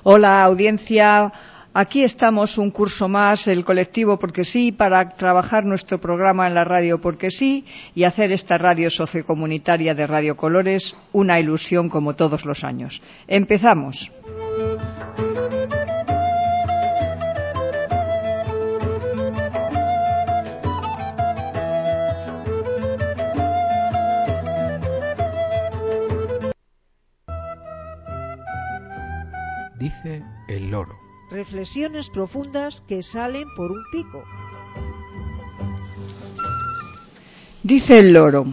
Hola, audiencia. Aquí estamos un curso más, el colectivo Porque Sí, para trabajar nuestro programa en la radio Porque Sí y hacer esta radio sociocomunitaria de Radio Colores una ilusión como todos los años. Empezamos. Dice el loro. Reflexiones profundas que salen por un pico. Dice el loro: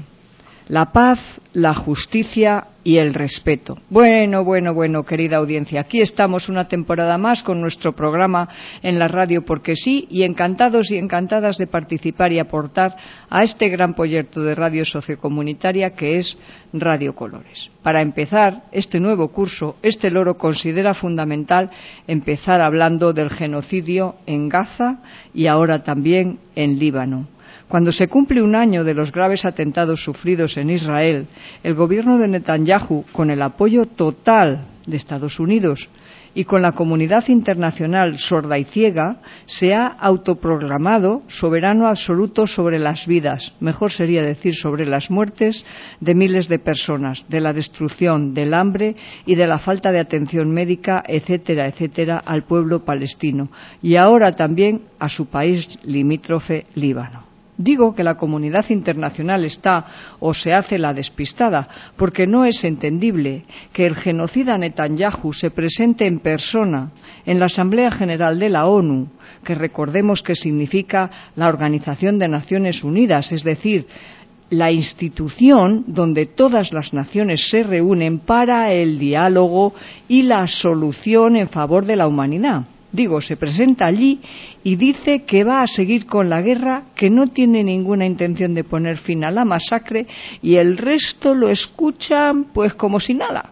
la paz, la justicia y el respeto. Bueno, querida audiencia, aquí estamos una temporada más con nuestro programa en la radio Porque Sí, y encantados y encantadas de participar y aportar a este gran proyecto de radio sociocomunitaria que es Radio Colores. Para empezar este nuevo curso, este loro considera fundamental empezar hablando del genocidio en Gaza y ahora también en Líbano. Cuando se cumple un año de los graves atentados sufridos en Israel, el gobierno de Netanyahu, con el apoyo total de Estados Unidos y con la comunidad internacional sorda y ciega, se ha autoproclamado soberano absoluto sobre las vidas, mejor sería decir sobre las muertes de miles de personas, de la destrucción, del hambre y de la falta de atención médica, etcétera, etcétera, al pueblo palestino y ahora también a su país limítrofe, Líbano. Digo que la comunidad internacional está o se hace la despistada, porque no es entendible que el genocida Netanyahu se presente en persona en la Asamblea General de la ONU, que recordemos que significa la Organización de Naciones Unidas, es decir, la institución donde todas las naciones se reúnen para el diálogo y la solución en favor de la humanidad. Digo, se presenta allí y dice que va a seguir con la guerra, que no tiene ninguna intención de poner fin a la masacre y el resto lo escuchan pues como si nada.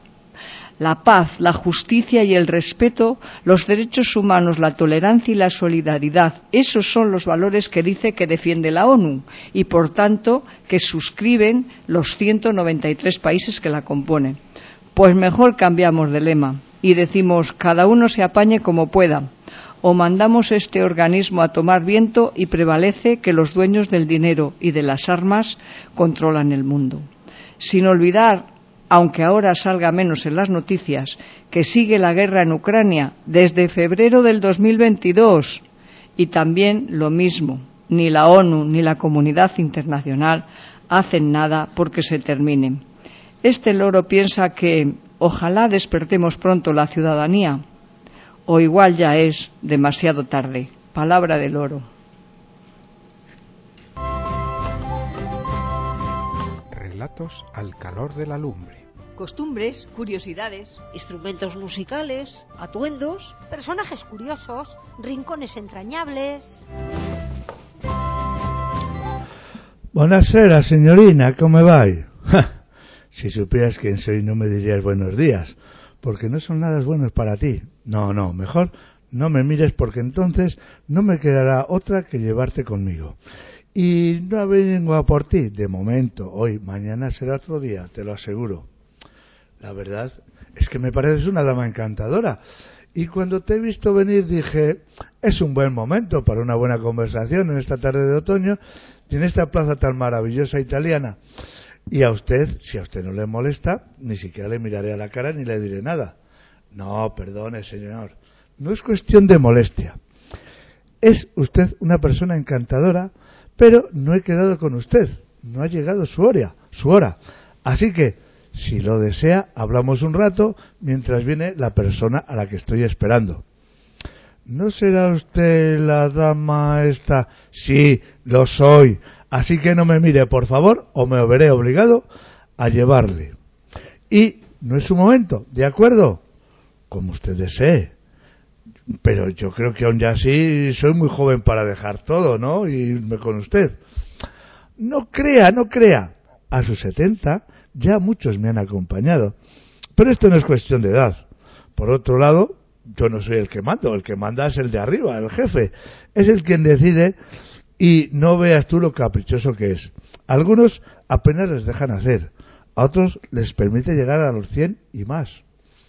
La paz, la justicia y el respeto, los derechos humanos, la tolerancia y la solidaridad, esos son los valores que dice que defiende la ONU y por tanto que suscriben los 193 países que la componen. Pues mejor cambiamos de lema y decimos cada uno se apañe como pueda, o mandamos este organismo a tomar viento y prevalece que los dueños del dinero y de las armas controlan el mundo. Sin olvidar, aunque ahora salga menos en las noticias, que sigue la guerra en Ucrania desde febrero del 2022 y también lo mismo, ni la ONU ni la comunidad internacional hacen nada porque se termine. Este loro piensa que ojalá despertemos pronto la ciudadanía, o igual ya es demasiado tarde. Palabra del loro. Relatos al calor de la lumbre. Costumbres, curiosidades, instrumentos musicales, atuendos, personajes curiosos, rincones entrañables. Buonasera, signorina, ¿cómo va? Si supieras quién soy no me dirías buenos días, porque no son nada buenos para ti. No, mejor no me mires porque entonces no me quedará otra que llevarte conmigo. Y no vengo a por ti, de momento, hoy, mañana será otro día, te lo aseguro. La verdad es que me pareces una dama encantadora. Y cuando te he visto venir dije, es un buen momento para una buena conversación en esta tarde de otoño y en esta plaza tan maravillosa italiana. Y a usted, si a usted no le molesta, ni siquiera le miraré a la cara ni le diré nada. No, perdone, señor. No es cuestión de molestia. Es usted una persona encantadora, pero no he quedado con usted. No ha llegado su hora. Así que, si lo desea, hablamos un rato mientras viene la persona a la que estoy esperando. ¿No será usted la dama esta? Sí, lo soy. Así que no me mire, por favor, o me veré obligado a llevarle. Y no es su momento, ¿de acuerdo? Como usted desee. Pero yo creo que aún ya así soy muy joven para dejar todo, ¿no? Y irme con usted. No crea. A sus 70 ya muchos me han acompañado. Pero esto no es cuestión de edad. Por otro lado, yo no soy el que mando. El que manda es el de arriba, el jefe. Es el quien decide. Y no veas tú lo caprichoso que es. Algunos apenas les dejan hacer, a otros les permite llegar a los 100 y más.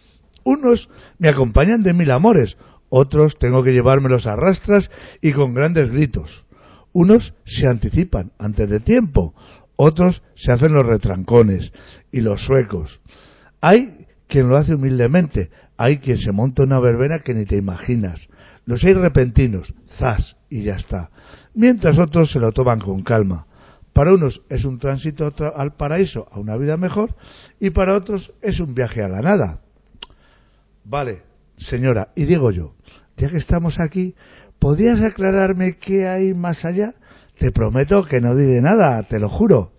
Unos me acompañan de 1000 amores, otros tengo que llevármelos a rastras y con grandes gritos. Unos se anticipan antes de tiempo, otros se hacen los retrancones y los suecos. Hay quien lo hace humildemente, hay quien se monta una verbena que ni te imaginas. Los hay repentinos, zas, y ya está. Mientras otros se lo toman con calma. Para unos es un tránsito al paraíso, a una vida mejor, y para otros es un viaje a la nada. Vale, señora, y digo yo, ya que estamos aquí, ¿podrías aclararme qué hay más allá? Te prometo que no diré nada, te lo juro.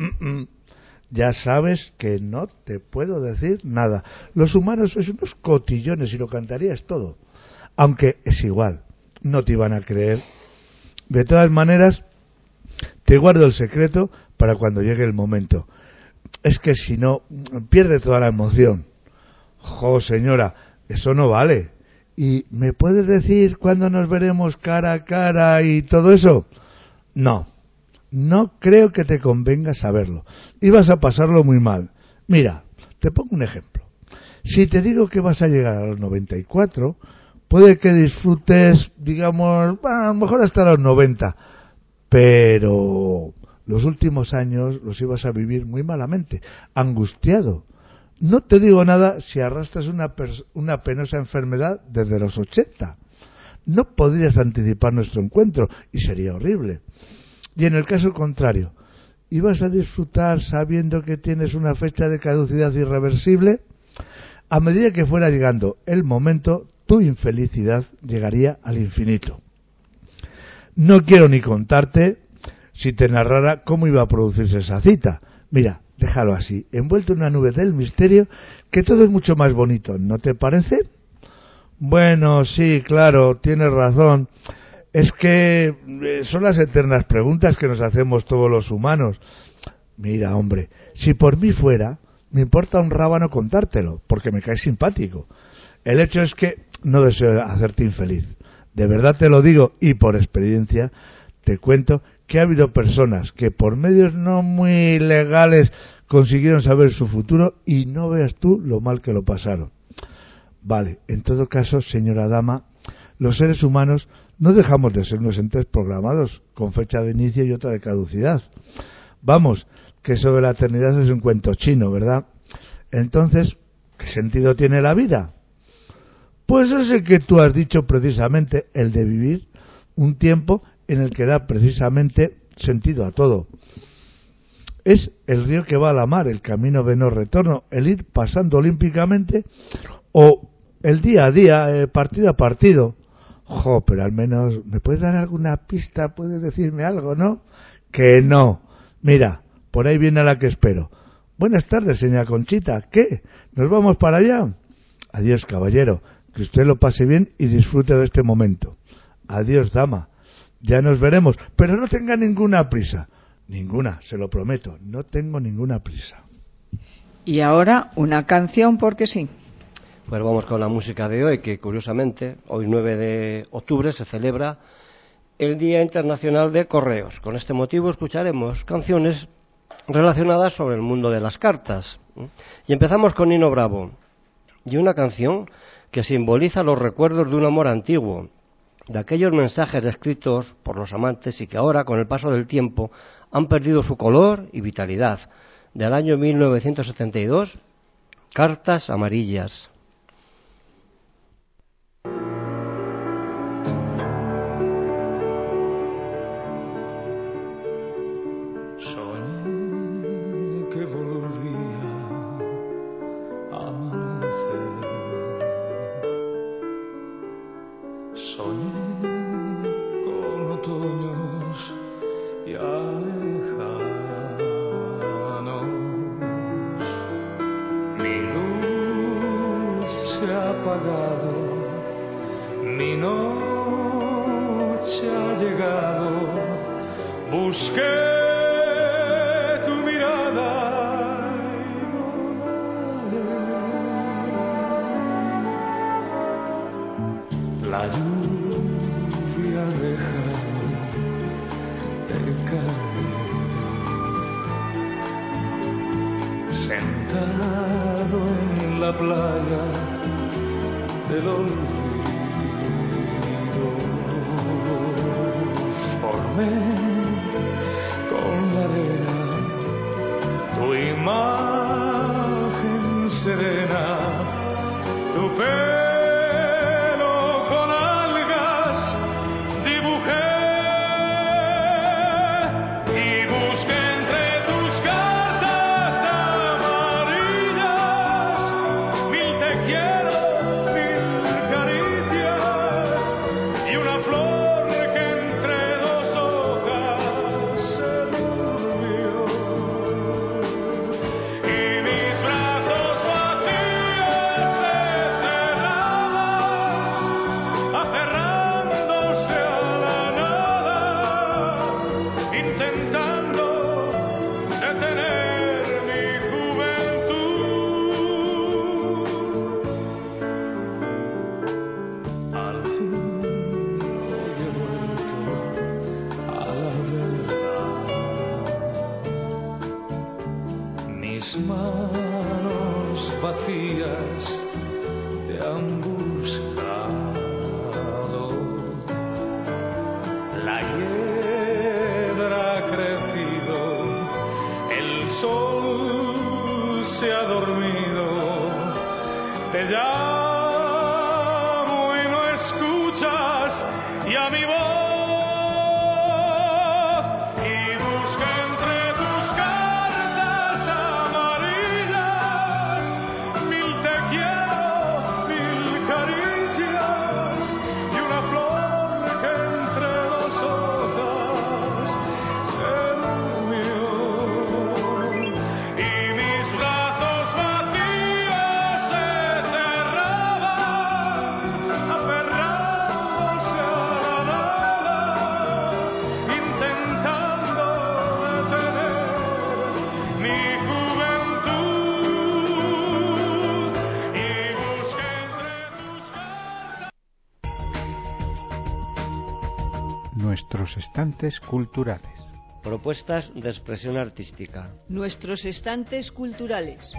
Ya sabes que no te puedo decir nada. Los humanos sois unos cotillones y lo cantarías todo. Aunque es igual, no te iban a creer. De todas maneras, te guardo el secreto para cuando llegue el momento. Es que si no, pierde toda la emoción. Jo, señora, eso no vale. ¿Y me puedes decir cuándo nos veremos cara a cara y todo eso? No, no creo que te convenga saberlo. Y vas a pasarlo muy mal. Mira, te pongo un ejemplo. Si te digo que vas a llegar a los 94, puede que disfrutes, digamos, a lo mejor hasta los 90, pero los últimos años los ibas a vivir muy malamente, angustiado. No te digo nada si arrastras una penosa enfermedad desde los 80. No podrías anticipar nuestro encuentro y sería horrible. Y en el caso contrario, ¿ibas a disfrutar sabiendo que tienes una fecha de caducidad irreversible? A medida que fuera llegando el momento, tu infelicidad llegaría al infinito. No quiero ni contarte si te narrara cómo iba a producirse esa cita. Mira, déjalo así, envuelto en una nube del misterio, que todo es mucho más bonito, ¿no te parece? Bueno, sí, claro, tienes razón. Es que son las eternas preguntas que nos hacemos todos los humanos. Mira, hombre, si por mí fuera, me importa un rábano contártelo, porque me caes simpático. El hecho es que no deseo hacerte infeliz. De verdad te lo digo, y por experiencia te cuento que ha habido personas que por medios no muy legales consiguieron saber su futuro y no veas tú lo mal que lo pasaron. Vale, en todo caso, señora dama, los seres humanos no dejamos de ser unos entes programados con fecha de inicio y otra de caducidad. Vamos, que eso de la eternidad es un cuento chino, ¿verdad? Entonces, ¿qué sentido tiene la vida? Pues es el que tú has dicho precisamente, el de vivir un tiempo en el que da precisamente sentido a todo. Es el río que va a la mar, el camino de no retorno, el ir pasando olímpicamente o el día a día, partido a partido. Jo, pero al menos, ¿me puedes dar alguna pista? ¿Puedes decirme algo, no? Que no. Mira, por ahí viene la que espero. Buenas tardes, señora Conchita. ¿Qué? ¿Nos vamos para allá? Adiós, caballero. Que usted lo pase bien y disfrute de este momento. Adiós, dama. Ya nos veremos, pero no tenga ninguna prisa. Ninguna, se lo prometo. No tengo ninguna prisa. Y ahora una canción porque sí. Pues vamos con la música de hoy, que curiosamente, hoy 9 de octubre se celebra el Día Internacional de Correos. Con este motivo escucharemos canciones relacionadas sobre el mundo de las cartas. Y empezamos con Nino Bravo, y una canción que simboliza los recuerdos de un amor antiguo, de aquellos mensajes escritos por los amantes y que ahora, con el paso del tiempo, han perdido su color y vitalidad. Del año 1972, Cartas amarillas. Mi noche ha llegado, busqué tu mirada y no la lluvia deja de caer, sentado en la playa del olvido. Formé con la arena tu imagen serena, tu pelo con algas dibujé y busqué entre tus cartas amarillas mil te quiero, mil caricias y una flor que entre dos hojas se durmió. Y mis brazos vacíos se cerraban, aferrándose a la nada, intentando detener mi juventud. Al fin hoy he vuelto a la verdad. Mis manos vacías te han buscado. La hiedra ha crecido, el sol se ha dormido. Te llamo y no escuchas, y a mi voz. Y busco entre tus cartas amarillas mil te quiero, mil caricias y una flor que entre dos hojas se durmió. Y mis brazos vacíos se cerraban, aferrándose a la nada, intentando detener mi juventud. Y busqué entre tus cartas. Nuestros estantes culturales. Propuestas de expresión artística. Nuestros estantes culturales.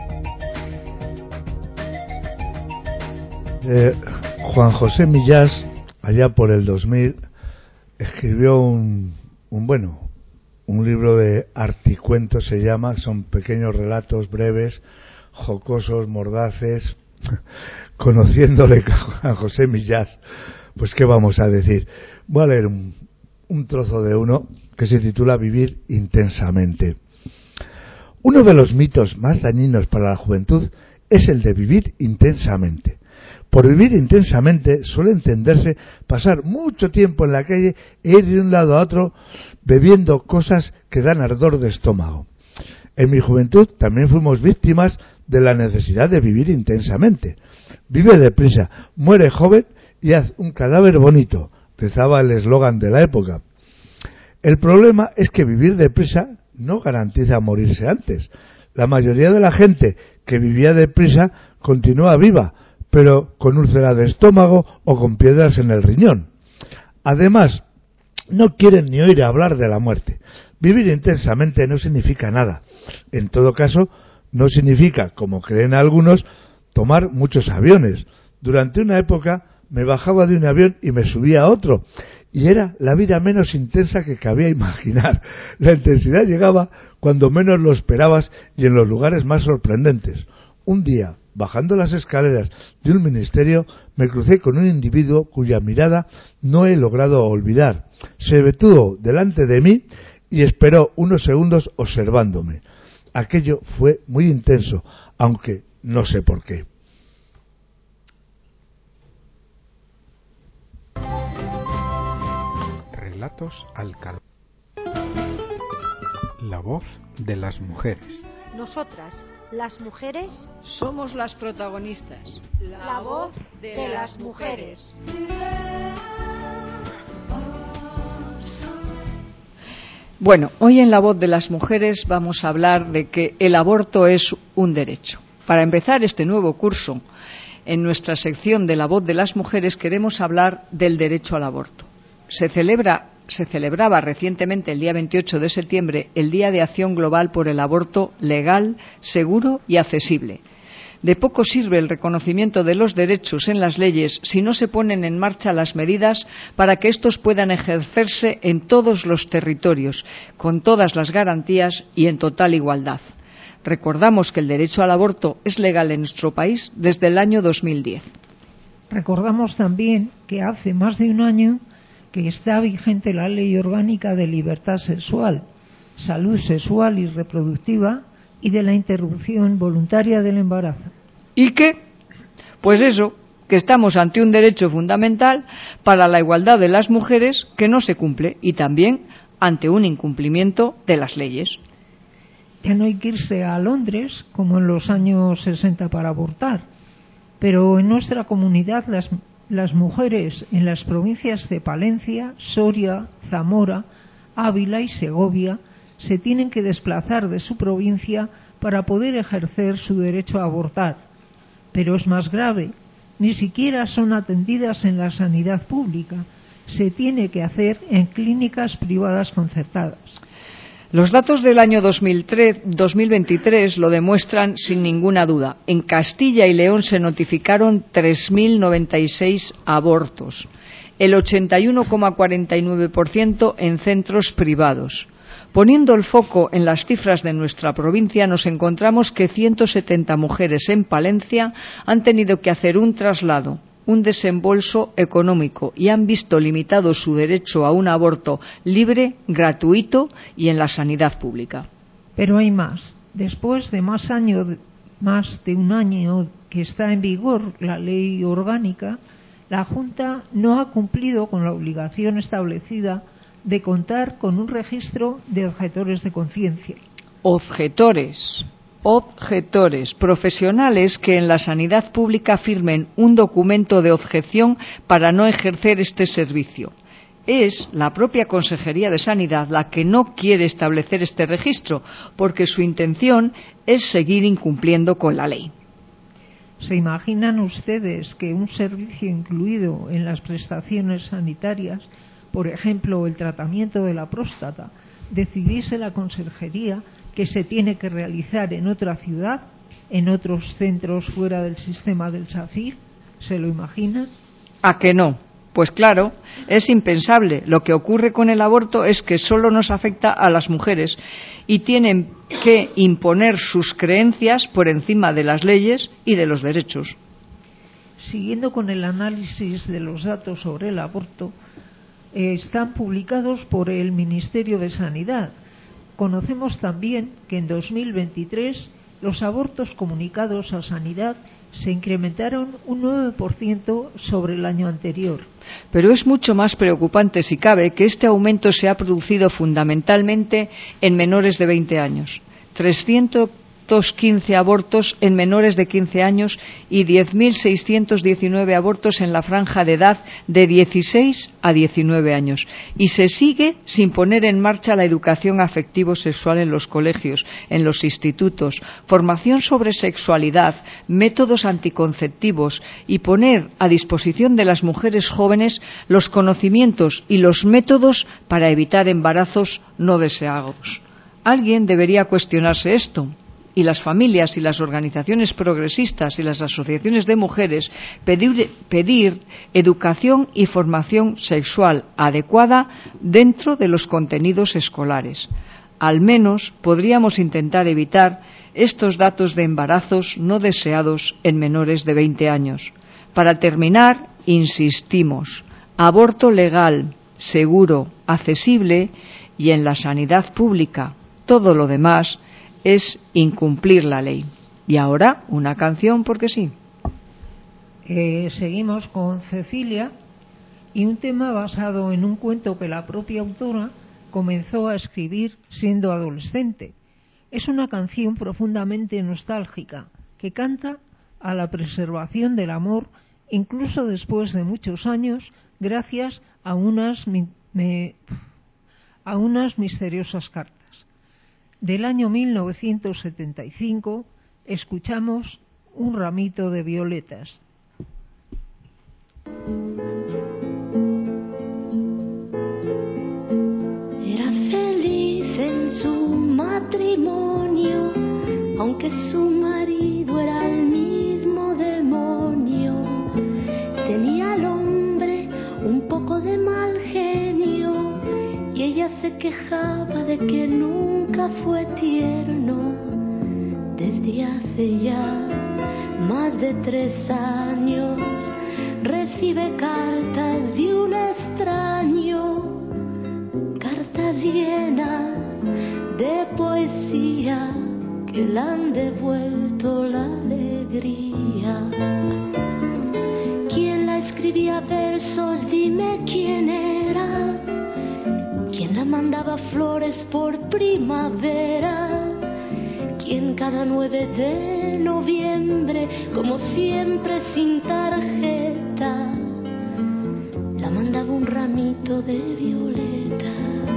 Juan José Millás, allá por el 2000, escribió un libro de articuentos, se llama, son pequeños relatos breves, jocosos, mordaces. Conociéndole a José Millás, pues qué vamos a decir. Voy a leer un trozo de uno que se titula Vivir intensamente. Uno de los mitos más dañinos para la juventud es el de vivir intensamente. Por vivir intensamente suele entenderse pasar mucho tiempo en la calle e ir de un lado a otro bebiendo cosas que dan ardor de estómago. En mi juventud también fuimos víctimas de la necesidad de vivir intensamente. Vive deprisa, muere joven y haz un cadáver bonito, rezaba el eslogan de la época. El problema es que vivir deprisa no garantiza morirse antes. La mayoría de la gente que vivía deprisa continúa viva, pero con úlcera de estómago o con piedras en el riñón. Además, no quieren ni oír hablar de la muerte. Vivir intensamente no significa nada. En todo caso, no significa, como creen algunos, tomar muchos aviones. Durante una época me bajaba de un avión y me subía a otro, y era la vida menos intensa que cabía imaginar. La intensidad llegaba cuando menos lo esperabas y en los lugares más sorprendentes. Un día, bajando las escaleras de un ministerio, me crucé con un individuo cuya mirada no he logrado olvidar. Se detuvo delante de mí y esperó unos segundos observándome. Aquello fue muy intenso, aunque no sé por qué. Relatos al calor. La voz de las mujeres. Nosotras, las mujeres, Somos las protagonistas. la voz de las mujeres. Bueno, hoy en La Voz de las Mujeres vamos a hablar de que el aborto es un derecho. Para empezar este nuevo curso, en nuestra sección de La Voz de las Mujeres queremos hablar del derecho al aborto. Se celebraba recientemente, el día 28 de septiembre, el Día de Acción Global por el Aborto Legal, Seguro y Accesible. De poco sirve el reconocimiento de los derechos en las leyes si no se ponen en marcha las medidas para que estos puedan ejercerse en todos los territorios, con todas las garantías y en total igualdad. Recordamos que el derecho al aborto es legal en nuestro país desde el año 2010. Recordamos también que hace más de un año que está vigente la Ley Orgánica de Libertad Sexual, Salud Sexual y Reproductiva y de la interrupción voluntaria del embarazo. ¿Y qué? Pues eso, que estamos ante un derecho fundamental para la igualdad de las mujeres que no se cumple y también ante un incumplimiento de las leyes. Ya no hay que irse a Londres como en los años 60 para abortar, pero en nuestra comunidad las mujeres en las provincias de Palencia, Soria, Zamora, Ávila y Segovia se tienen que desplazar de su provincia para poder ejercer su derecho a abortar. Pero es más grave, ni siquiera son atendidas en la sanidad pública, se tiene que hacer en clínicas privadas concertadas. Los datos del año 2023 lo demuestran sin ninguna duda. En Castilla y León se notificaron 3.096 abortos, el 81,49% en centros privados. Poniendo el foco en las cifras de nuestra provincia, nos encontramos que 170 mujeres en Palencia han tenido que hacer un traslado, un desembolso económico y han visto limitado su derecho a un aborto libre, gratuito y en la sanidad pública. Pero hay más. Después de más de un año que está en vigor la ley orgánica, la Junta no ha cumplido con la obligación establecida de contar con un registro de objetores de conciencia. Objetores, profesionales que en la sanidad pública firmen un documento de objeción para no ejercer este servicio. Es la propia Consejería de Sanidad la que no quiere establecer este registro, porque su intención es seguir incumpliendo con la ley. ¿Se imaginan ustedes que un servicio incluido en las prestaciones sanitarias, por ejemplo el tratamiento de la próstata, decidiese la Consejería que se tiene que realizar en otra ciudad, en otros centros fuera del sistema del SACIR? ¿Se lo imaginan? ¿A que no? Pues claro, es impensable. Lo que ocurre con el aborto es que solo nos afecta a las mujeres y tienen que imponer sus creencias por encima de las leyes y de los derechos. Siguiendo con el análisis de los datos sobre el aborto, están publicados por el Ministerio de Sanidad. Conocemos también que en 2023 los abortos comunicados a Sanidad se incrementaron un 9% sobre el año anterior. Pero es mucho más preocupante, si cabe, que este aumento se ha producido fundamentalmente en menores de 20 años. 315 abortos en menores de 15 años y 10.619 abortos en la franja de edad de 16 a 19 años. Y se sigue sin poner en marcha la educación afectivo-sexual en los colegios, en los institutos, formación sobre sexualidad, métodos anticonceptivos y poner a disposición de las mujeres jóvenes los conocimientos y los métodos para evitar embarazos no deseados. Alguien debería cuestionarse esto. Y las familias y las organizaciones progresistas y las asociaciones de mujeres pedir educación y formación sexual adecuada dentro de los contenidos escolares. Al menos podríamos intentar evitar estos datos de embarazos no deseados en menores de 20 años. Para terminar, insistimos, aborto legal, seguro, accesible y en la sanidad pública. Todo lo demás es incumplir la ley. Y ahora una canción porque sí. Seguimos con Cecilia y un tema basado en un cuento que la propia autora comenzó a escribir siendo adolescente. Es una canción profundamente nostálgica que canta a la preservación del amor incluso después de muchos años, gracias a unas misteriosas cartas. Del año 1975 escuchamos Un ramito de violetas. Era feliz en su matrimonio, aunque su marido era el mío. ella se quejaba de que nunca fue tierno. Desde hace ya más de 3 años recibe cartas de un extraño, cartas llenas de poesía que le han devuelto la alegría. ¿Quién la escribía versos? Dime quién era. ¿Quién la mandaba flores por primavera? ¿Quién cada 9 de noviembre, como siempre sin tarjeta, la mandaba un ramito de violetas?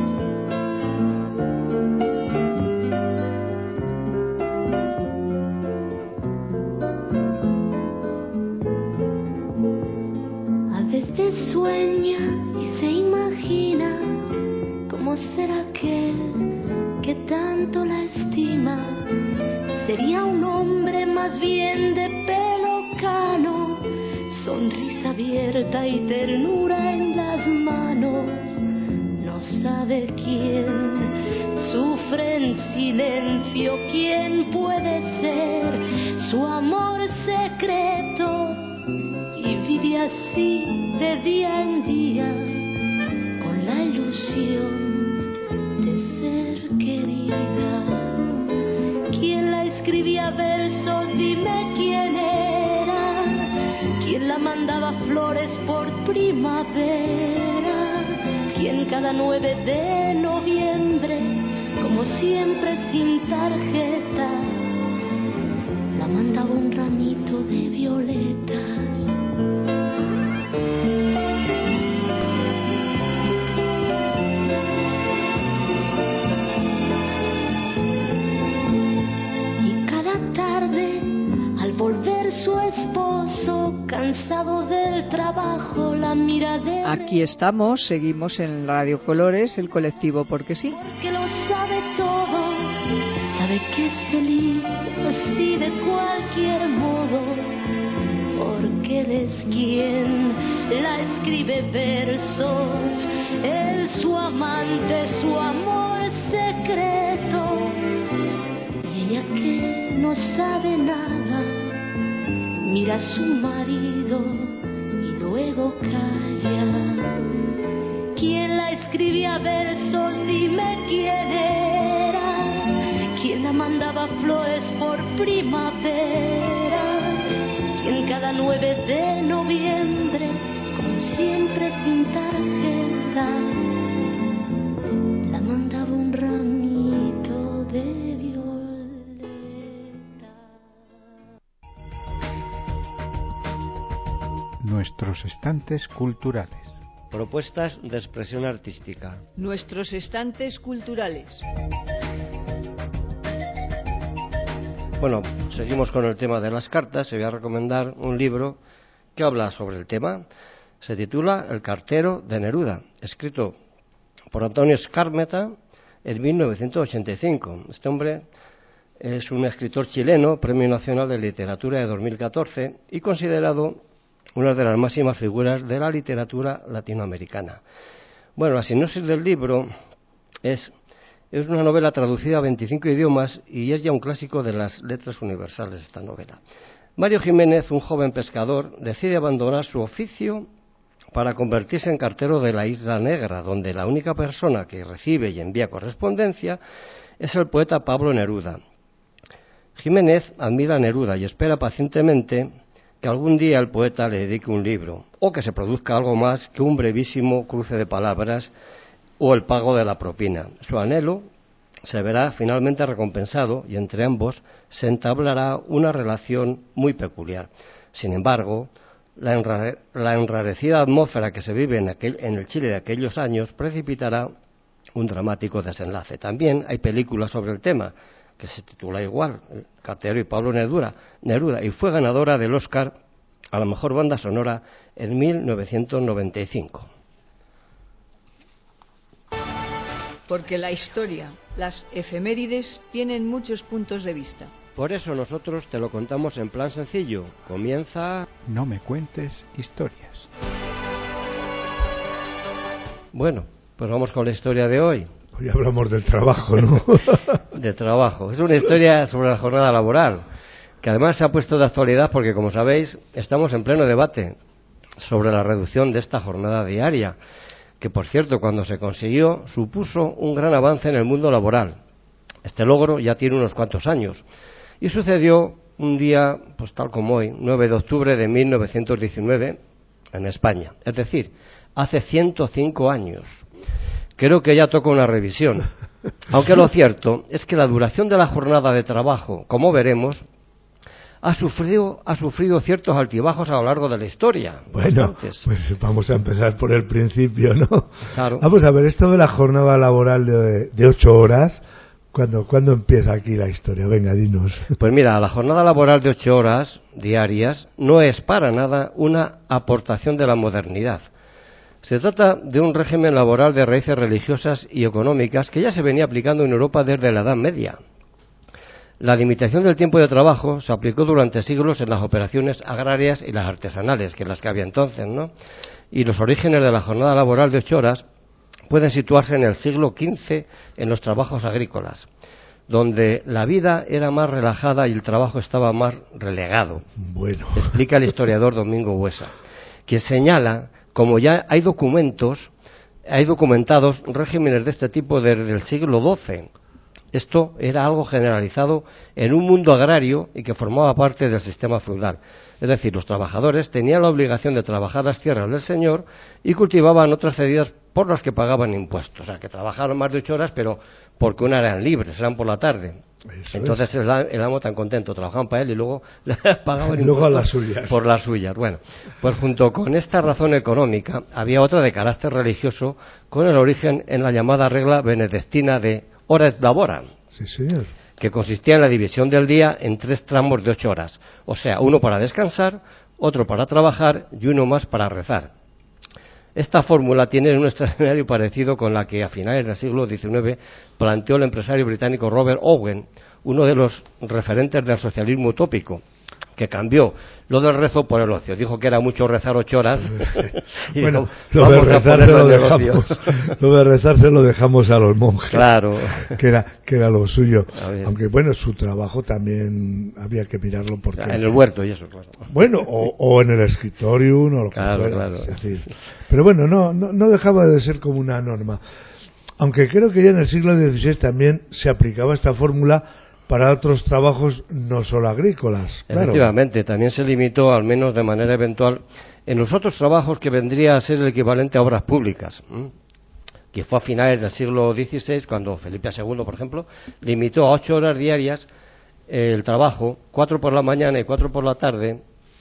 A veces sueña y se imagina cómo será aquel que tanto la estima. Sería un hombre más bien de pelo cano, sonrisa abierta y ternura en las manos. No sabe quién sufre en silencio, quién puede ser su amor secreto, y vive así de día en día con la ilusión de ser querida. ¿Quién la escribía versos? Dime quién era. ¿Quién la mandaba flores por primavera? ¿Quién cada 9 de noviembre, como siempre sin tarjeta, la mandaba un ramito de violetas? Volver su esposo, cansado del trabajo, la mira de... Aquí estamos, seguimos en Radio Colores, el colectivo Porque Sí. Porque lo sabe todo, sabe que es feliz así de cualquier modo, porque él es quien la escribe versos, él su amante, su amor secreto, y ella que no sabe nada, mira a su marido y luego calla. ¿Quién la escribía versos? Dime quién era. ¿Quién la mandaba flores por primavera? ¿Quién cada 9 de noviembre, como siempre sin tarjeta, la mandaba un ramito de violeta? Nuestros estantes culturales. Propuestas de expresión artística. Nuestros estantes culturales. Bueno, seguimos con el tema de las cartas. Se voy a recomendar un libro que habla sobre el tema. Se titula El cartero de Neruda, escrito por Antonio Skármeta en 1985. Este hombre es un escritor chileno, Premio Nacional de Literatura de 2014 y considerado una de las máximas figuras de la literatura latinoamericana. Bueno, la sinopsis del libro es una novela traducida a 25 idiomas y es ya un clásico de las letras universales esta novela. Mario Jiménez, un joven pescador, decide abandonar su oficio para convertirse en cartero de la Isla Negra, donde la única persona que recibe y envía correspondencia es el poeta Pablo Neruda. Jiménez admira a Neruda y espera pacientemente que algún día el poeta le dedique un libro, o que se produzca algo más que un brevísimo cruce de palabras o el pago de la propina. Su anhelo se verá finalmente recompensado y entre ambos se entablará una relación muy peculiar. Sin embargo, la enrarecida atmósfera que se vive en el Chile de aquellos años precipitará un dramático desenlace. También hay películas sobre el tema, que se titula igual, El cartero y Pablo Neruda, y fue ganadora del Oscar a la mejor banda sonora en 1995. Porque la historia, las efemérides, tienen muchos puntos de vista. Por eso nosotros te lo contamos en plan sencillo. Comienza... No me cuentes historias. Bueno, Pues vamos con la historia de hoy. Hoy hablamos del trabajo, ¿no? De trabajo. Es una historia sobre la jornada laboral, que además se ha puesto de actualidad porque, como sabéis, estamos en pleno debate sobre la reducción de esta jornada diaria, que, por cierto, cuando se consiguió, supuso un gran avance en el mundo laboral. Este logro ya tiene unos cuantos años y sucedió un día, pues tal como hoy, 9 de octubre de 1919, en España. Es decir, hace 105 años. Creo que ya toca una revisión. Aunque lo cierto es que la duración de la jornada de trabajo, como veremos, ha sufrido ciertos altibajos a lo largo de la historia. Bueno, pues vamos a empezar por el principio, ¿no? Claro. Vamos a ver, esto de la jornada laboral de 8 horas, ¿cuándo empieza aquí la historia? Venga, dinos. Pues mira, la jornada laboral de 8 horas diarias no es para nada una aportación de la modernidad. Se trata de un régimen laboral de raíces religiosas y económicas que ya se venía aplicando en Europa desde la Edad Media. La limitación del tiempo de trabajo se aplicó durante siglos en las operaciones agrarias y las artesanales, que las que había entonces, ¿no? Y los orígenes de la jornada laboral de 8 horas pueden situarse en el siglo XV en los trabajos agrícolas, donde la vida era más relajada y el trabajo estaba más relegado. Bueno. Explica el historiador Domingo Buesa, que señala como ya hay documentados regímenes de este tipo desde el siglo XII. Esto era algo generalizado en un mundo agrario y que formaba parte del sistema feudal. Es decir, los trabajadores tenían la obligación de trabajar las tierras del señor y cultivaban otras cedidas por las que pagaban impuestos. O sea, que trabajaban más de 8 horas, pero porque unas eran libres, eran por la tarde. Eso entonces es. el amo tan contento, trabajaban para él y luego pagaban y luego impuestos por las suyas. Bueno, pues junto con esta razón económica había otra de carácter religioso con el origen en la llamada regla benedictina de hora et labora. Sí, señor. Que consistía en la división del día en 3 tramos de 8 horas. O sea, uno para descansar, otro para trabajar y uno más para rezar. Esta fórmula tiene un extraordinario parecido con la que a finales del siglo XIX planteó el empresario británico Robert Owen, uno de los referentes del socialismo utópico, que cambió lo del rezo por el ocio. Dijo que era mucho rezar 8 horas. Y bueno, dijo, lo de rezar se lo dejamos a los monjes. Claro. Que era lo suyo. Aunque bueno, su trabajo también había que mirarlo porque... En el huerto y eso, claro. Bueno, o en el escritorium o lo que fuera. Claro. Es decir, pero bueno, no dejaba de ser como una norma. Aunque creo que ya en el siglo XVI también se aplicaba esta fórmula para otros trabajos no solo agrícolas. Claro. Efectivamente, también se limitó, al menos de manera eventual, en los otros trabajos que vendría a ser el equivalente a obras públicas, que fue a finales del siglo XVI, cuando Felipe II, por ejemplo, limitó a 8 horas diarias el trabajo, 4 por la mañana y 4 por la tarde,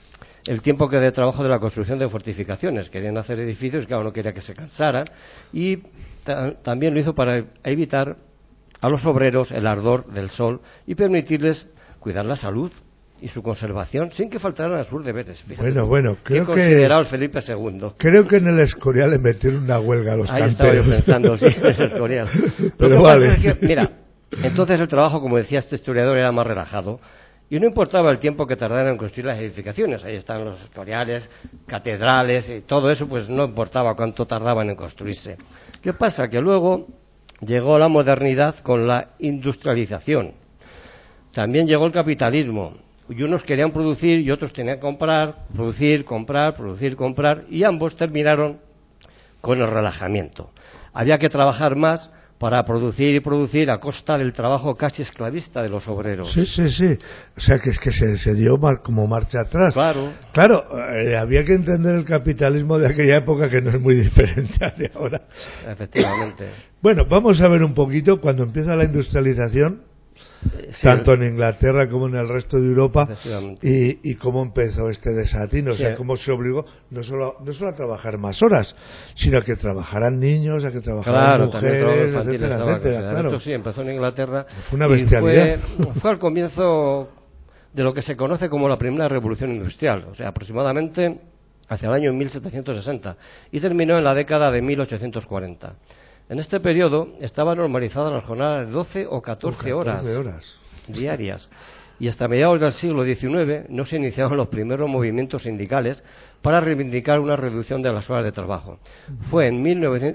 el tiempo que de trabajo de la construcción de fortificaciones. Querían hacer edificios y, claro, no quería que se cansaran, y también lo hizo para evitar a los obreros el ardor del sol y permitirles cuidar la salud y su conservación sin que faltaran a sus deberes. Fíjate, bueno, creo que considerado el Felipe II. Creo que en el Escorial le metieron una huelga a los Ahí canteros. estaba yo pensando, sí, en el Escorial. Pero vale. Es que, mira, entonces el trabajo, como decía este historiador, era más relajado y no importaba el tiempo que tardaran en construir las edificaciones. Ahí están los Escoriales, catedrales y todo eso, pues no importaba cuánto tardaban en construirse. ¿Qué pasa? Que luego llegó la modernidad con la industrialización. También llegó el capitalismo. Y unos querían producir y otros tenían que comprar, producir, comprar, y ambos terminaron con el relajamiento. Había que trabajar más para producir y producir a costa del trabajo casi esclavista de los obreros. Sí. O sea, que es que se dio como marcha atrás. Claro, había que entender el capitalismo de aquella época, que no es muy diferente al de ahora. Efectivamente. Bueno, vamos a ver un poquito cuando empieza la industrialización, tanto en Inglaterra como en el resto de Europa, y cómo empezó este desatino, o sea, cómo se obligó no solo a trabajar más horas, sino a que trabajaran niños, a que trabajaran mujeres, etcétera. Claro. Esto sí, empezó en Inglaterra. Fue una bestialidad. Fue al comienzo de lo que se conoce como la primera revolución industrial, o sea, aproximadamente hacia el año 1760, y terminó en la década de 1840. En este periodo estaban normalizadas las jornadas de 12 o 14 horas diarias. y hasta mediados del siglo XIX no se iniciaron los primeros movimientos sindicales para reivindicar una reducción de las horas de trabajo. Fue en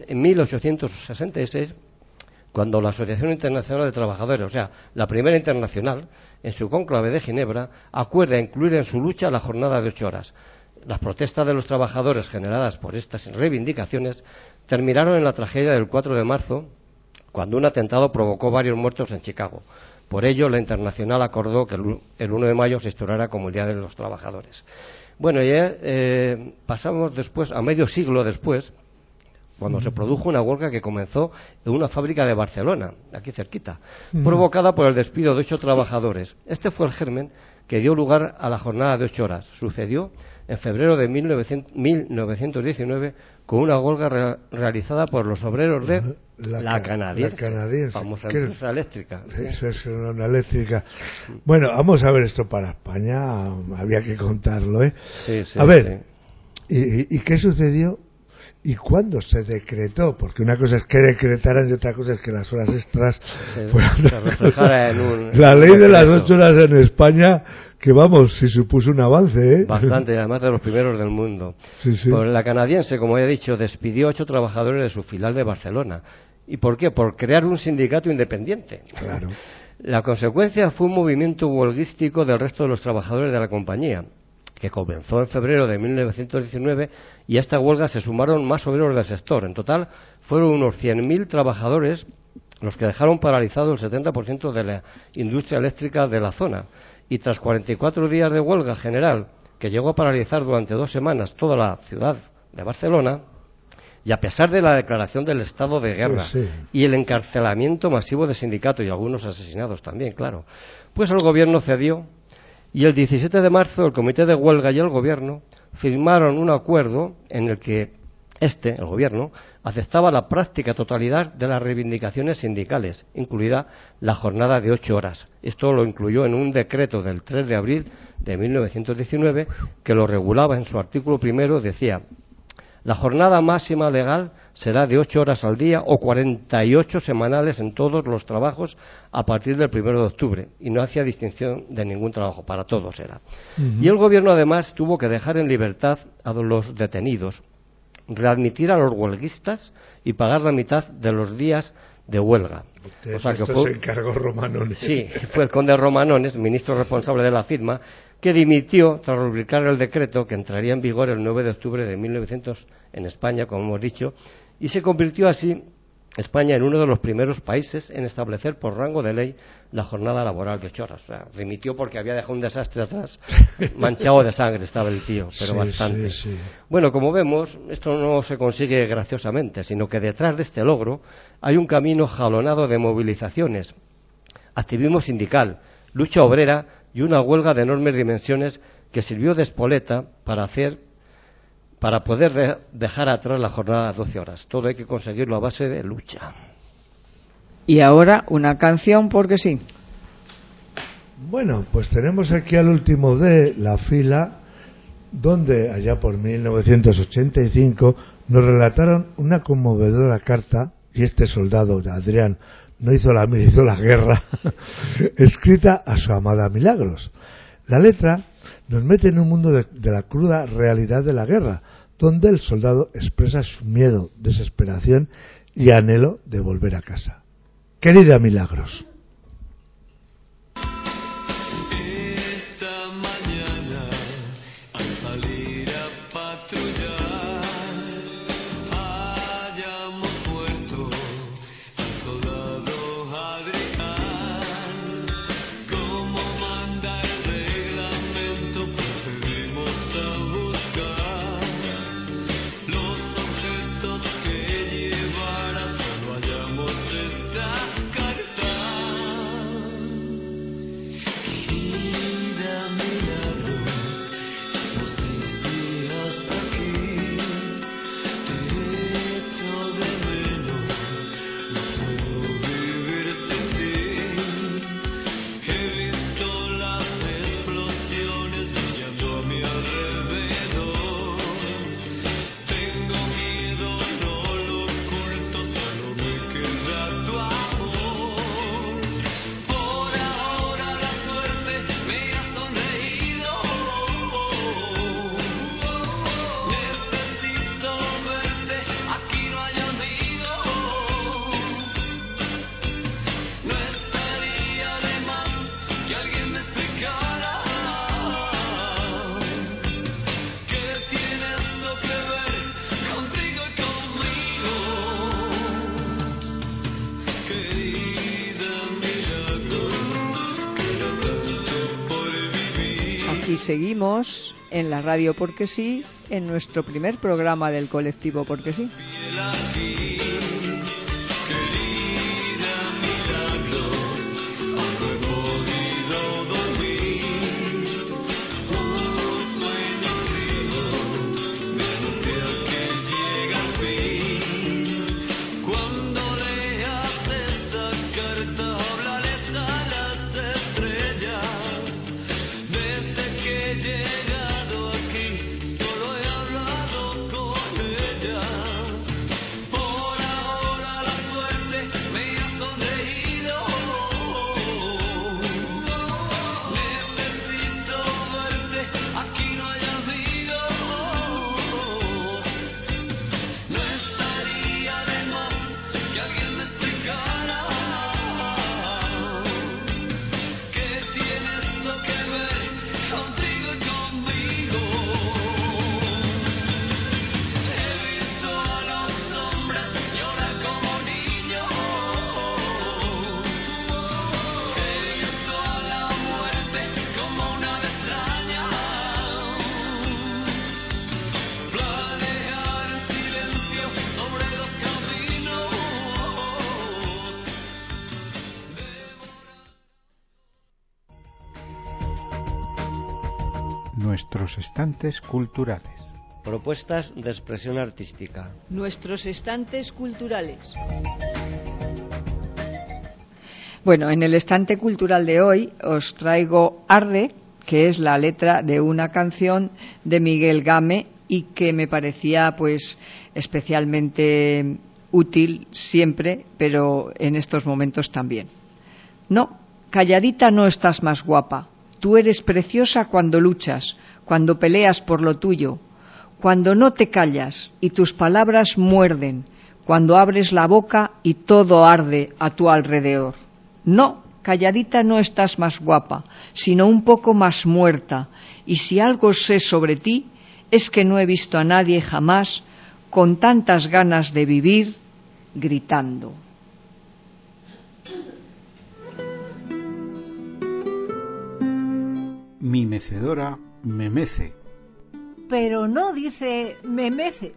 1866 cuando la Asociación Internacional de Trabajadores, o sea, la primera internacional, en su cónclave de Ginebra, acuerda incluir en su lucha la jornada de 8 horas. Las protestas de los trabajadores generadas por estas reivindicaciones terminaron en la tragedia del 4 de marzo, cuando un atentado provocó varios muertos en Chicago. Por ello, la Internacional acordó que el 1 de mayo se instaurara como el Día de los Trabajadores. Bueno, ya pasamos después, a medio siglo después, cuando se produjo una huelga que comenzó en una fábrica de Barcelona, aquí cerquita, provocada por el despido de 8 trabajadores. Este fue el germen que dio lugar a la jornada de 8 horas. Sucedió en febrero de 1919 con una huelga realizada por los obreros de la canadiense, famosa empresa eléctrica. ¿Sí? Eso es una eléctrica. Bueno, vamos a ver esto para España, había que contarlo, ¿eh? Sí, a ver, sí. ¿Y qué sucedió? ¿Y cuándo se decretó? Porque una cosa es que decretaran y otra cosa es que las horas extras fueran reflejara en la ley de las 8 horas en España, que vamos, si supuso un avance, ¿eh? Bastante, además de los primeros del mundo. Sí, sí. Pues la canadiense, como he dicho, despidió 8 trabajadores de su filial de Barcelona. ¿Y por qué? Por crear un sindicato independiente. Claro. La consecuencia fue un movimiento huelguístico del resto de los trabajadores de la compañía, que comenzó en febrero de 1919, y a esta huelga se sumaron más obreros del sector. En total fueron unos 100.000 trabajadores los que dejaron paralizado el 70% de la industria eléctrica de la zona. Y tras 44 días de huelga general, que llegó a paralizar durante 2 semanas toda la ciudad de Barcelona, y a pesar de la declaración del estado de guerra y el encarcelamiento masivo de sindicatos y algunos asesinados también, claro, pues el gobierno cedió. Y el 17 de marzo el Comité de Huelga y el Gobierno firmaron un acuerdo en el que el Gobierno, aceptaba la práctica totalidad de las reivindicaciones sindicales, incluida la jornada de 8 horas. Esto lo incluyó en un decreto del 3 de abril de 1919 que lo regulaba en su artículo primero. Decía: la jornada máxima legal será de 8 horas al día o 48 semanales en todos los trabajos a partir del 1 de octubre. Y no hacía distinción de ningún trabajo, para todos era. Y el gobierno además tuvo que dejar en libertad a los detenidos, readmitir a los huelguistas y pagar la mitad de los días de huelga. O sea, que se encargó Romanones. Sí, fue el conde Romanones, ministro responsable de la firma, que dimitió tras rubricar el decreto que entraría en vigor el 9 de octubre de 1900 en España, como hemos dicho, y se convirtió así España en uno de los primeros países en establecer por rango de ley la jornada laboral de 8 horas. O sea, dimitió porque había dejado un desastre atrás, manchado de sangre estaba el tío, pero bastante. Sí. Bueno, como vemos, esto no se consigue graciosamente, sino que detrás de este logro hay un camino jalonado de movilizaciones, activismo sindical, lucha obrera y una huelga de enormes dimensiones que sirvió de espoleta para poder dejar atrás la jornada de 12 horas. Todo hay que conseguirlo a base de lucha. Y ahora una canción, porque sí. Bueno, pues tenemos aquí al último de la fila, donde allá por 1985 nos relataron una conmovedora carta, y este soldado, Adrián, no hizo la guerra, escrita a su amada Milagros. La letra nos mete en un mundo de la cruda realidad de la guerra, donde el soldado expresa su miedo, desesperación y anhelo de volver a casa. Querida Milagros. Cartas seguimos en la radio Porque Sí, en nuestro primer programa del colectivo Porque Sí. Nuestros estantes culturales. Propuestas de expresión artística. Nuestros estantes culturales. Bueno, en el estante cultural de hoy os traigo Arde, que es la letra de una canción de Miguel Game y que me parecía pues especialmente útil siempre, pero en estos momentos también. No, calladita no estás más guapa. Tú eres preciosa cuando luchas, cuando peleas por lo tuyo, cuando no te callas y tus palabras muerden, cuando abres la boca y todo arde a tu alrededor. No, calladita no estás más guapa, sino un poco más muerta, y si algo sé sobre ti, es que no he visto a nadie jamás con tantas ganas de vivir gritando. Mi mecedora me mece. Pero no dice me meces.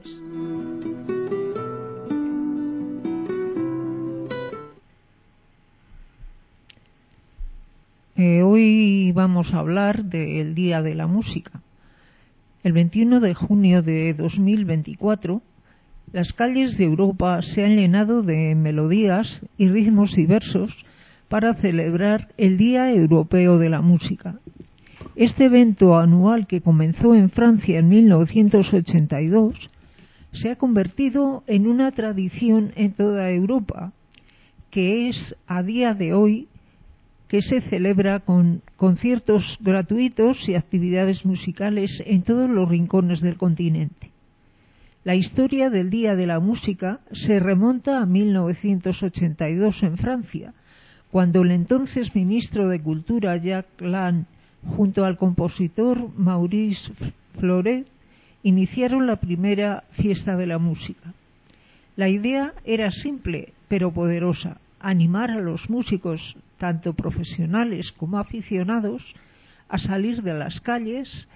Hoy vamos a hablar del Día de la Música. El 21 de junio de 2024, las calles de Europa se han llenado de melodías y ritmos diversos para celebrar el Día Europeo de la Música. Este evento anual, que comenzó en Francia en 1982, se ha convertido en una tradición en toda Europa, que es a día de hoy que se celebra con conciertos gratuitos y actividades musicales en todos los rincones del continente. La historia del Día de la Música se remonta a 1982 en Francia, cuando el entonces ministro de Cultura Jacques Lang, junto al compositor Maurice Fleuret, iniciaron la primera fiesta de la música. La idea era simple pero poderosa: animar a los músicos, tanto profesionales como aficionados, a salir a las calles,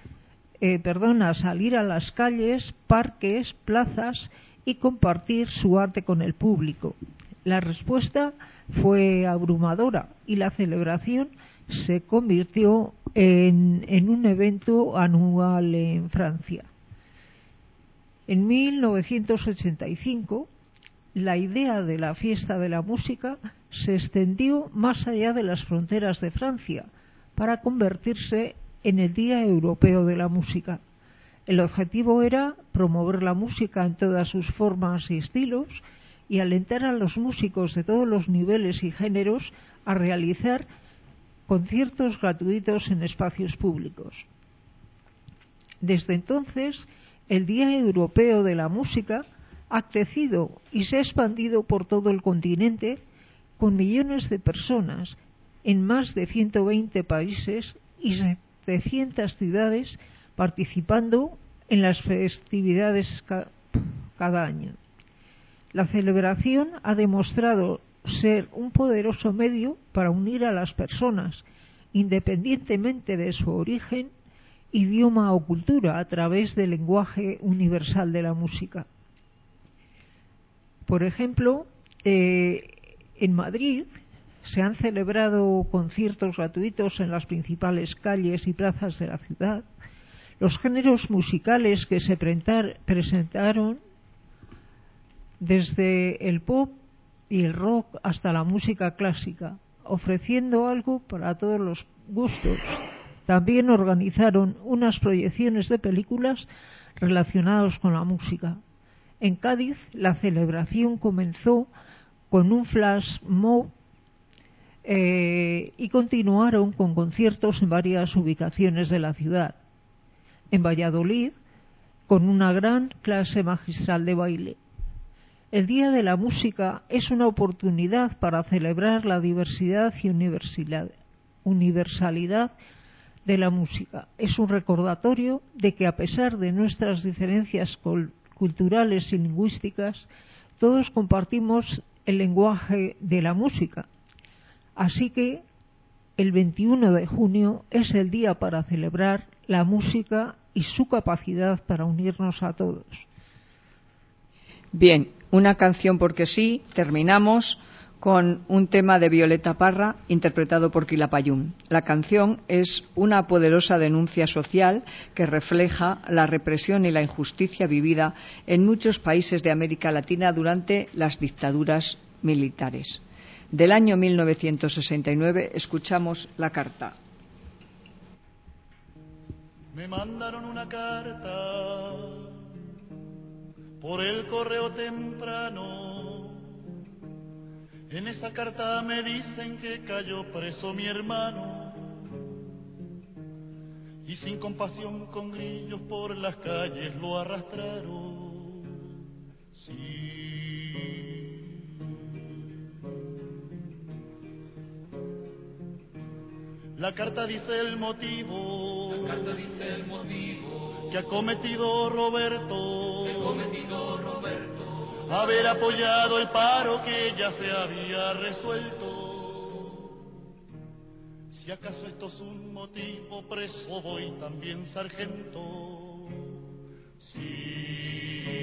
parques, plazas y compartir su arte con el público. La respuesta fue abrumadora y la celebración se convirtió en un evento anual en Francia. En 1985, la idea de la fiesta de la música se extendió más allá de las fronteras de Francia para convertirse en el Día Europeo de la Música. El objetivo era promover la música en todas sus formas y estilos y alentar a los músicos de todos los niveles y géneros a realizar conciertos gratuitos en espacios públicos. Desde entonces, el Día Europeo de la Música ha crecido y se ha expandido por todo el continente, con millones de personas en más de 120 países y 700 ciudades participando en las festividades cada año. La celebración ha demostrado ser un poderoso medio para unir a las personas, independientemente de su origen, idioma o cultura a través del lenguaje universal de la música. Por ejemplo, en Madrid se han celebrado conciertos gratuitos en las principales calles y plazas de la ciudad. Los géneros musicales que se presentaron, desde el pop y el rock hasta la música clásica, ofreciendo algo para todos los gustos. También organizaron unas proyecciones de películas relacionadas con la música. En Cádiz, la celebración comenzó con un flash mob y continuaron con conciertos en varias ubicaciones de la ciudad. En Valladolid, con una gran clase magistral de baile. El Día de la Música es una oportunidad para celebrar la diversidad y universalidad de la música. Es un recordatorio de que, a pesar de nuestras diferencias culturales y lingüísticas, todos compartimos el lenguaje de la música. Así que el 21 de junio es el día para celebrar la música y su capacidad para unirnos a todos. Bien, una canción porque sí, terminamos con un tema de Violeta Parra interpretado por Quilapayún. La canción es una poderosa denuncia social que refleja la represión y la injusticia vivida en muchos países de América Latina durante las dictaduras militares. Del año 1969 escuchamos la carta. Me mandaron una carta por el correo temprano. En esa carta me dicen que cayó preso mi hermano y sin compasión con grillos por las calles lo arrastraron. Sí. La carta dice el motivo que ha cometido Roberto, haber apoyado el paro que ya se había resuelto. Si acaso esto es un motivo, preso voy también, sargento. Sí.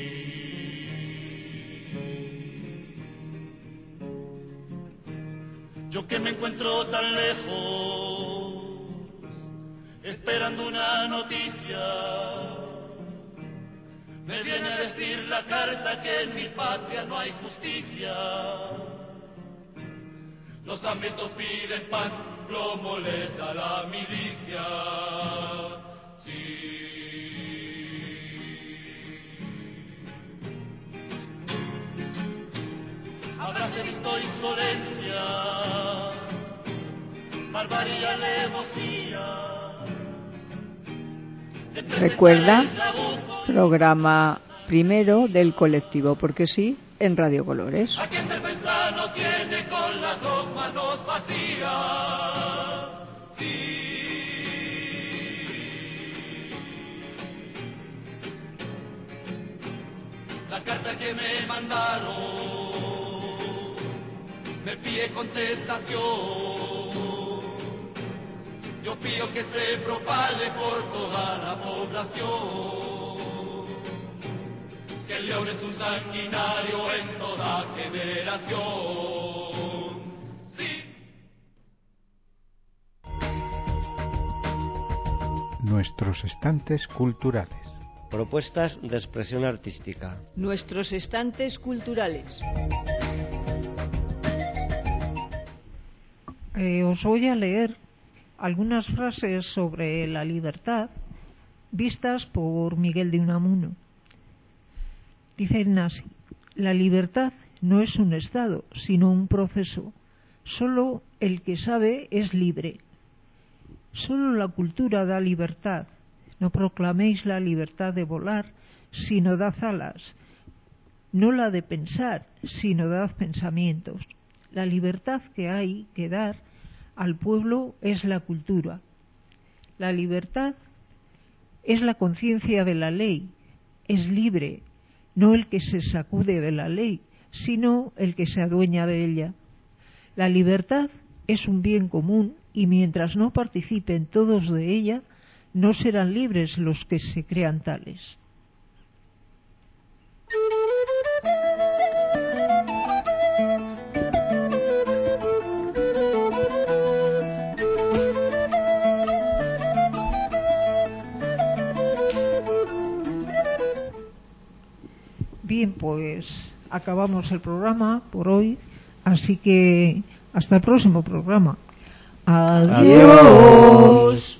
Yo que me encuentro tan lejos, esperando una noticia, me viene a decir la carta que en mi patria no hay justicia. Los hambrientos piden pan, lo molesta la milicia. Sí. Habráse visto insolencia, barbarie, alevosía. Recuerda, programa primero del colectivo Porque sí, en Radio Colores. A quien defensa no tiene con las dos manos vacías. Sí. La carta que me mandaron me pide contestación. Yo pido que se propague por toda la población, que el león es un sanguinario en toda generación. Sí. Nuestros estantes culturales. Propuestas de expresión artística. Nuestros estantes culturales. Os voy a leer algunas frases sobre la libertad vistas por Miguel de Unamuno. Dicen así: la libertad no es un estado, sino un proceso. Solo el que sabe es libre. Solo la cultura da libertad. No proclaméis la libertad de volar, sino dad alas. No la de pensar, sino dad pensamientos. La libertad que hay que dar al pueblo es la cultura. La libertad es la conciencia de la ley, es libre, no el que se sacude de la ley, sino el que se adueña de ella. La libertad es un bien común y mientras no participen todos de ella, no serán libres los que se crean tales. Bien, pues acabamos el programa por hoy, así que hasta el próximo programa. Adiós.